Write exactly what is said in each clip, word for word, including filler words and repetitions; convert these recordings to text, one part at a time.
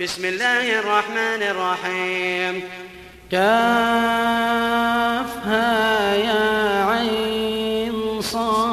بسم الله الرحمن الرحيم. كافها يا عين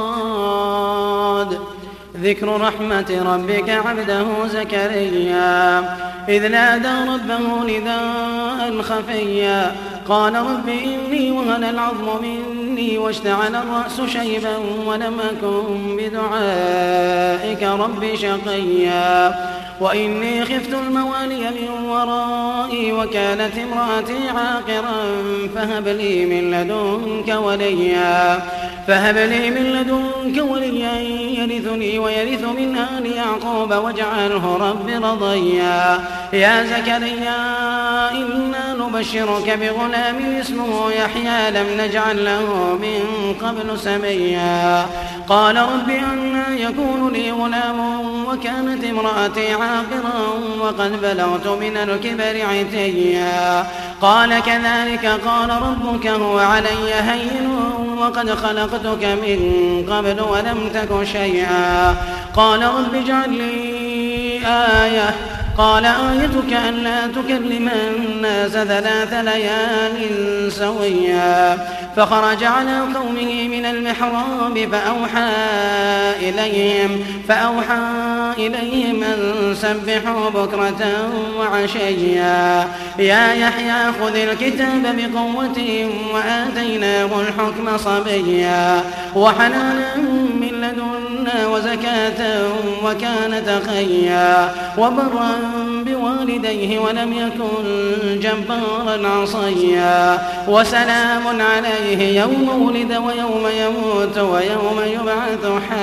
صاد. ذكر رحمة ربك عبده زكريا إذ نادى ربه نداء خفيا قال رب إني وهن العظم مني واشتعل الرأس شيبا ولم أكن بدعائك رب شقيا وإني خفت الموالي من ورائي وكانت امرأتي عاقرا فهب لي من لدنك وليا فهب لي من لدنك وليا يرثني ويرث من آل يعقوب واجعله رب رضيا يا زكريا إنا نبشرك بغلام اسمه يحيى لم نجعل له من قبل سميا قال رب أنى يكون لي غلام وكانت امرأتي عاقرا وقد بلغت من الكبر عتيا قال كذلك قال ربك هو علي هين وقد خلقتك من قبل ولم تك شيئا قال رب اجعل لي آية قال آيتك ألا تكلم الناس ثلاث ليال سويا فخرج على قومه من المحراب فأوحى إليهم فأوحى إليهم أن سبحوا بكرة وعشيا يا يحيى خذ الكتاب بقوة وآتيناه الحكم صبيا وحنانا من لدنا وزكاة وكان تقيا وبرا بوالديه ولم يكن جبارا عصيا وسلام عليه يوم ولد ويوم يموت ويوم يبعث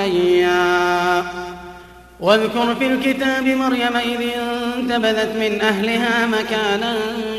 حيا واذكر في الكتاب مريم إذ انتبذت من أهلها مكانا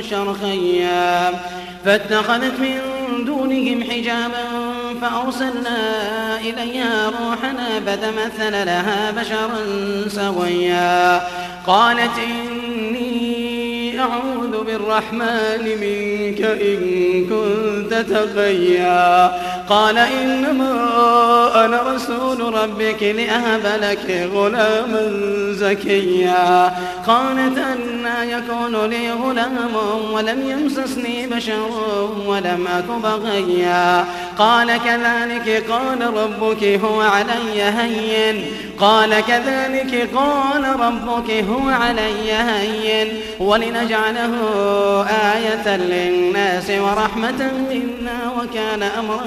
شرقيا فاتخذت من دونهم حجابا فأرسلنا إليها روحنا فتمثل لها بشرا سويا قالت إني أعوذ بالرحمن منك إن كنت تقيا قال إنما أنا رسول ربك لأهب لك غلاما زكيا قالت أنى يكون لي غلام ولم يمسسني بشر ولم أك بغيا قال كذلك قال ربك هو علي هين قال كذلك قال ربك هو علي هين ولنجعله آية للناس ورحمة منا وكان أمرا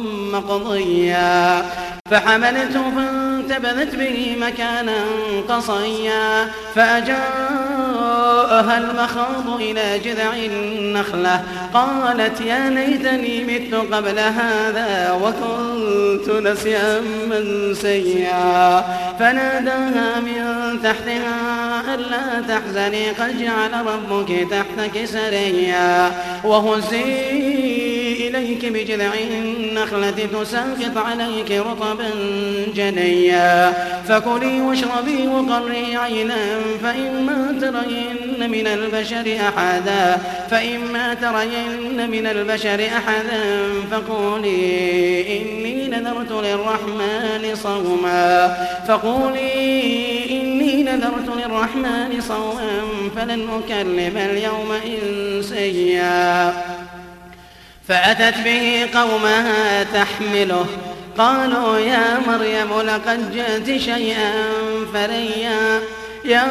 مقضيا فحملته فانتبذت به مكانا قصيا فأجاءها المخاض إلى جذع النخلة قالت يا ليتني مت قبل هذا وكنت نسيا منسيا فناداها من تحتها ألا تحزني قد جعل ربك تحتك سريا وهزي إليك بجذع النخلة تساقط عليك رطبا جنيا فكلي واشربي وقري عينا فإما ترين من البشر أحدا فإما ترين من البشر أحدا فقولي إني نذرت للرحمن صوما فقولي إني نذرت للرحمن صوما فلن أكلم اليوم إنسيا فأتت به قومها تحمله قالوا يا مريم لقد جئت شيئا فريا يا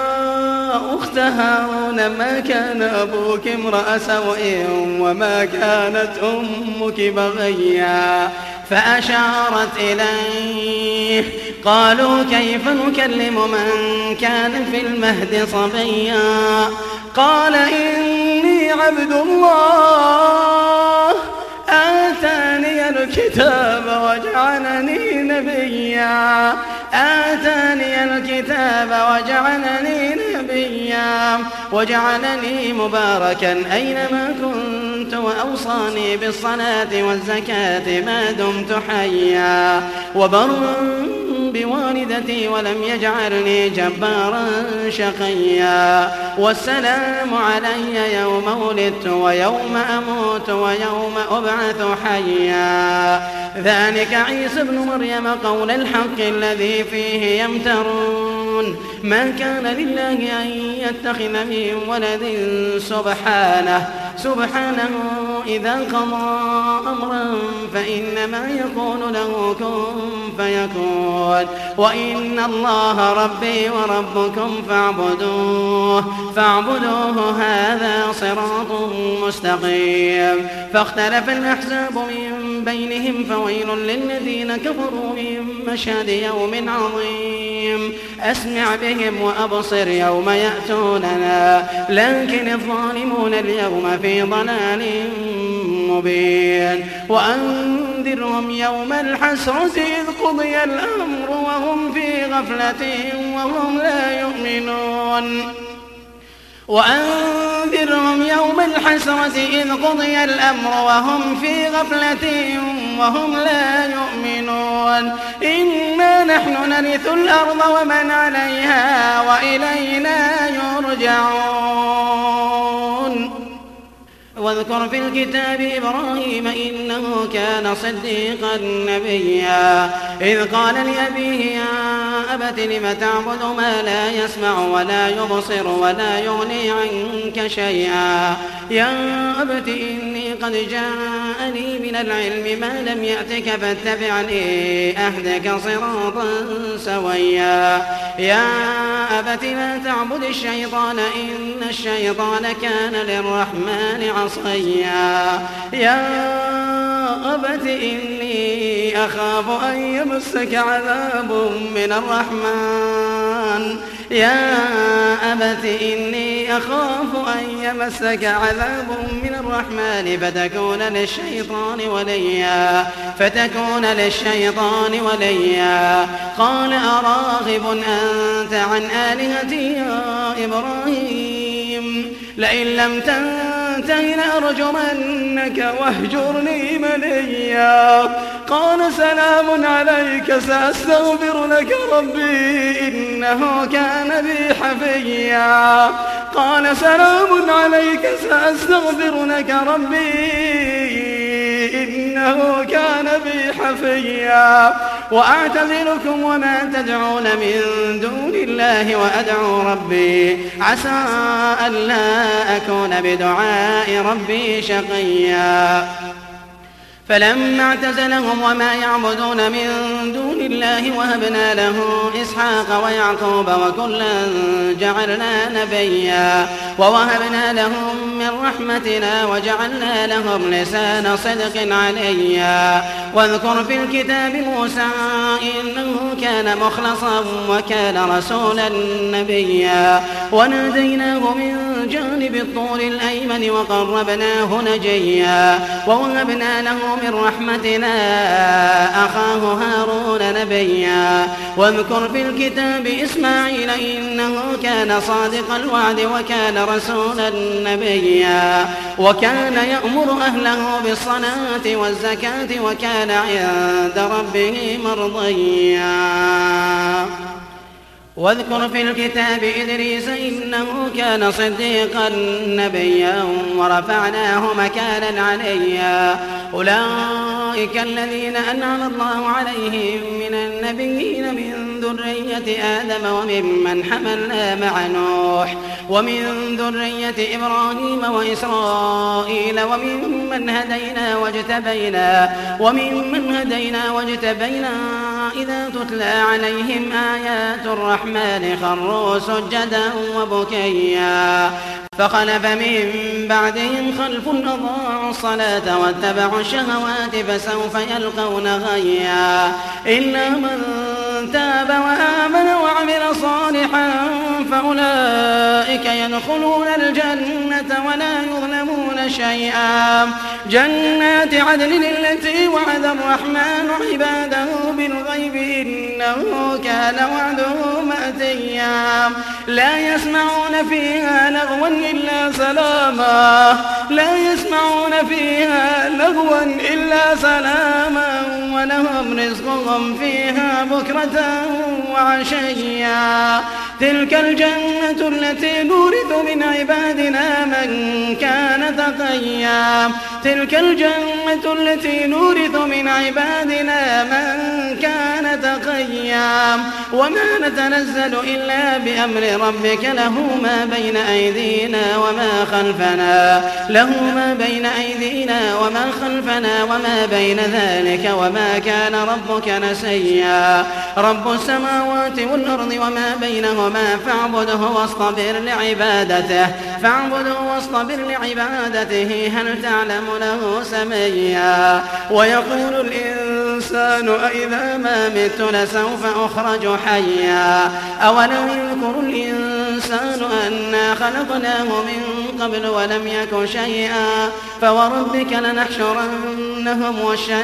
أخت هارون ما كان أبوك امرأ سوء وما كانت أمك بغيا فأشارت إليه قالوا كيف نكلم من كان في المهد صبيا قال إني عبد الله آتاني الكتاب وجعلني نبيا آتاني الكتاب وجعلني نبيا وجعلني مباركا أينما كنت وأوصاني بالصلاة والزكاة ما دمت حيا وبرا بوالدتي ولم يجعلني جبارا شقيا والسلام علي يوم ولدت ويوم أموت ويوم أبعث حيا ذلك عيسى ابن مريم قول الحق الذي فيه يمترون ما كان لله أن يتخذ من ولد سبحانه سبحانه إذا قضى أمرا فإنما يقول له كن فيكون وإن الله ربي وربكم فاعبدوه فاعبدوه هذا صراط مستقيم فاختلف الأحزاب من بينهم فويل للذين كفروا من مشهد يوم عظيم أسمع بهم وأبصر يوم يأتوننا لكن الظالمون اليوم في ضلال مبين وأنذرهم يوم الحسرة إذ قضي الأمر وهم في غفلة وهم لا يؤمنون وأنذرهم يوم الحسرة إذ قضي الأمر وهم في غفلة وهم لا يؤمنون إنا نحن نرث الأرض ومن عليها وإلينا يرجعون واذكر في الكتاب إبراهيم إنه كان صديقا نبيا إذ قال لأبيه يا أبت لم تعبد ما لا يسمع ولا يبصر ولا يغني عنك شيئا يا أبت إني قد جاءني من العلم ما لم يأتك فاتبعني أهدك صراطا سويا يا أبت لا تعبد الشيطان إن الشيطان كان للرحمن عصيا يا أبت إني أخاف أن يمسك عذاب من الرحمن يا أبت إني أخاف أن يمسك عذاب من الرحمن فتكون للشيطان وليا فتكون للشيطان وليا قال أراغب أنت عن آلهتي يا إبراهيم لئن لم تنته لأرجمنك واهجرني مليا قال سلام عليك سأستغفر لك ربي إنه كان بي حفيا قال سلام عليك سأستغفر لك ربي إنه كان بي حفيا وأعتزلكم وما تدعون من دون الله وأدعو ربي عسى ألا أكون بدعاء ربي شقيا فلما اعتزلهم وما يعبدون من دون الله وهبنا له إسحاق ويعقوب وكلا جعلنا نبيا ووهبنا لهم من رحمتنا وجعلنا لهم لسان صدق عليا واذكر في الكتاب موسى إنه كان مخلصا وكان رسولا نبيا وناديناه من جانب الطور الأيمن وقربناه نجيا ووهبنا له من رحمتنا أخاه هارون نبيا واذكر في الكتاب إسماعيل إنه كان صادق الوعد وكان رسولا نبيا وكان يأمر أهله بالصلاة والزكاة وكان عند ربه مرضيا واذكر في الكتاب إدريس إنه كان صديقا نبيا ورفعناه مكانا عليا أولئك الذين أنعم الله عليهم من النبيين من ذرية آدم وممن حملنا مع نوح ومن ذرية إبراهيم وإسرائيل وممن هدينا واجتبينا وممن هدينا واجتبينا إذا تتلى عليهم آيات الرحمن خروا سجدا وبكيا فخلف من بعدهم خلف أضاعوا الصلاة واتبعوا الشهوات فسوف يلقون غيا إلا من تاب وآمن وعمل صالحا فأولئك يدخلون الجنة ولا يظلمون شيئا جنات عدن التي وعد الرحمن عباده بالغيب إنه كان وعده مأتيا لا يسمعون فيها لغوا إلا سلاما لا يسمعون فيها لغوا إلا سلاما ولهم رزقهم فيها بكرة وعشيا تلك الجنة التي نورث من عبادنا من كان تقيا تلك الجنة التي نورث من عبادنا من كان تقيا وما نتنزل إلا بأمر ربك له ما بين أيدينا وما خلفنا له ما بين أيدينا وما خلفنا وما بين ذلك وما كان ربك نسيا رب السماوات والأرض وما بينهما فاعبده واصطبر لعبادته فاعبده واصطبر لعبادته هل تعلم له سميا ويقول الإنسان أإذا ما مت لسوف أخرج حيا أولا يذكر الإنسان أنا خلقناه من قبل ولم يك شيئا فوربك لنحشرنهم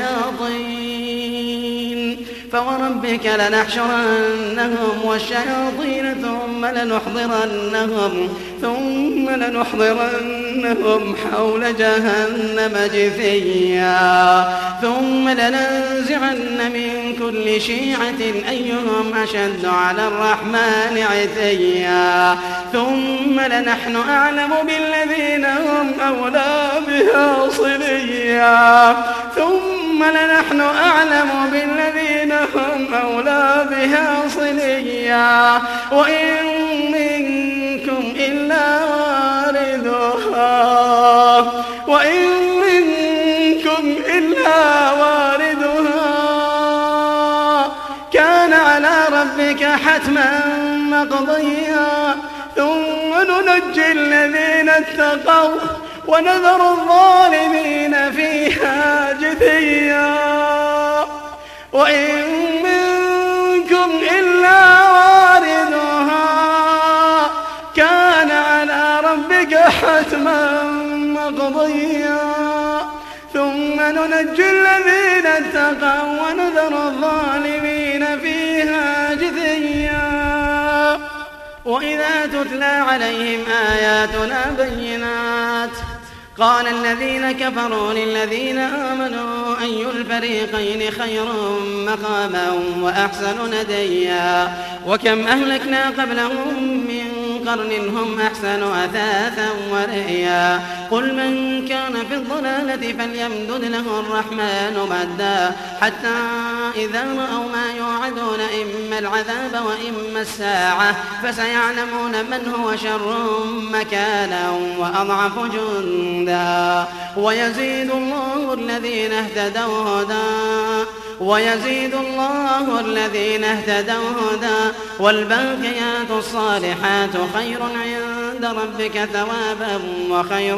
والشياطين فوربك لنحشرنهم والشياطين ثم لنحضرنهم ثم لنحضرنهم حول جهنم جثيا ثم لننزعن من كل شيعة أيهم أشد على الرحمن عتيا ثم لنحن أعلم بالذين هم أولى بها صليا ثم لنحن أعلم بالذين هم أولى بها صليا وإن منكم إلا واردها وإن منكم إلا واردها كان على ربك حتما مقضيا ثم ننجي الذين اتقوا ونذر الظالمين فيها جثيا وإن منكم إلا واردها كان على ربك حتما مقضيا ثم ننجي الذين اتقوا ونذر الظالمين فيها جثيا وإذا تتلى عليهم آياتنا بينات قال الذين كفروا للذين آمنوا أي الفريقين خير مقاما وأحسن نديا وكم أهلكنا قبلهم من قرن هم أحسن أثاثا ورئيا قل من كان في الضلالة فليمدد له الرحمن مدا حتى إذا رأوا ما يوعدون إما العذاب وإما الساعة فسيعلمون من هو شر مكانا وأضعف جندا ويزيد الله الذين اهتدوا هدى ويزيد الله الذين اهتدوا هدى والباقيات الصالحات خير عند ربك ثوابا وخير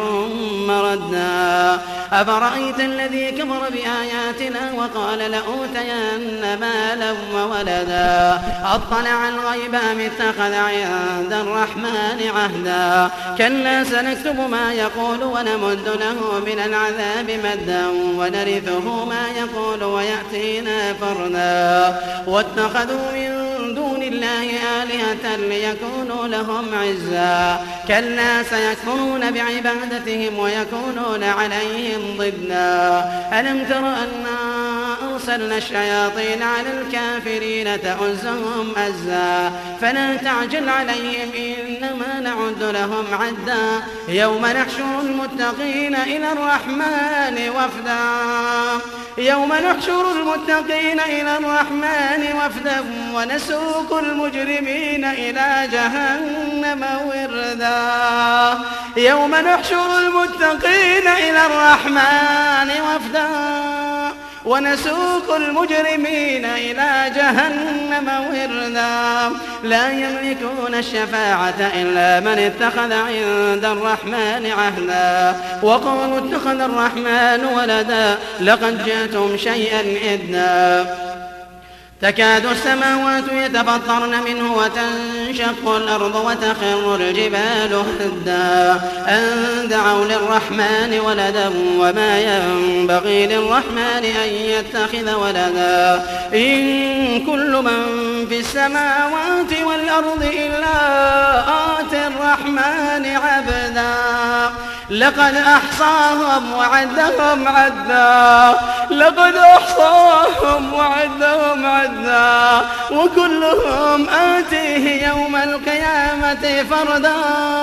مردا أفرأيت الذي كفر بآياتنا وقال لأوتين مالا وولدا أطلع الغيب أم اتخذ عند الرحمن عهدا كلا سنكتب ما يقول ونمد له من العذاب مدا ونرثه ما يقول ويأتينا فردا واتخذوا من دون الله آلهة ليكونوا لهم عزا كلا سيكفرون بعبادتهم ويكونون عليهم ضدا ألم تر أنا أرسلنا الشياطين على الكافرين تؤزهم أزا فلا تعجل عليهم إنما نعد لهم عدا يوم نحشر المتقين إلى الرحمن وفدا يوم نحشر المتقين إلى الرحمن وفدا ونسوق المجرمين إلى جهنم وردا يوم نحشر المتقين إلى الرحمن وفدا ونسوق المجرمين إلى جهنم وردا لا يملكون الشفاعة إلا من اتخذ عند الرحمن عهدا وقالوا اتخذ الرحمن ولدا لقد جئتم شيئا إدا تكاد السماوات يتفطرن منه وتنشق الأرض وتخر الجبال هدا أن دعوا للرحمن ولدا وما ينبغي للرحمن أن يتخذ ولدا إن كل من في السماوات والأرض إلا آتي الرحمن عبدا لقد أحصاهم وعدهم عدا لقد أحصاهم وعدهم عدا وكلهم آتيه يوم القيامة فردا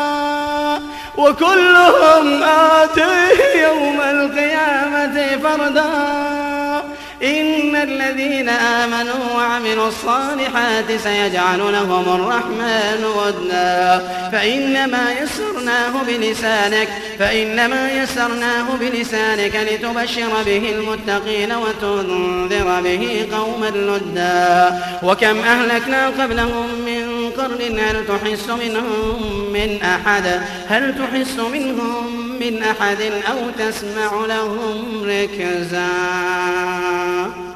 وكلهم آتيه يوم القيامة فردا إن الذين آمنوا وعملوا الصالحات سيجعل لهم الرحمن ودا فإنما يسرناه بلسانك فإنما يسرناه بلسانك لتبشر به المتقين وتنذر به قوما لدا وكم أهلكنا قبلهم من قرن هل تحس منهم من أحد هل تحس منهم من أحد أو تسمع لهم ركزا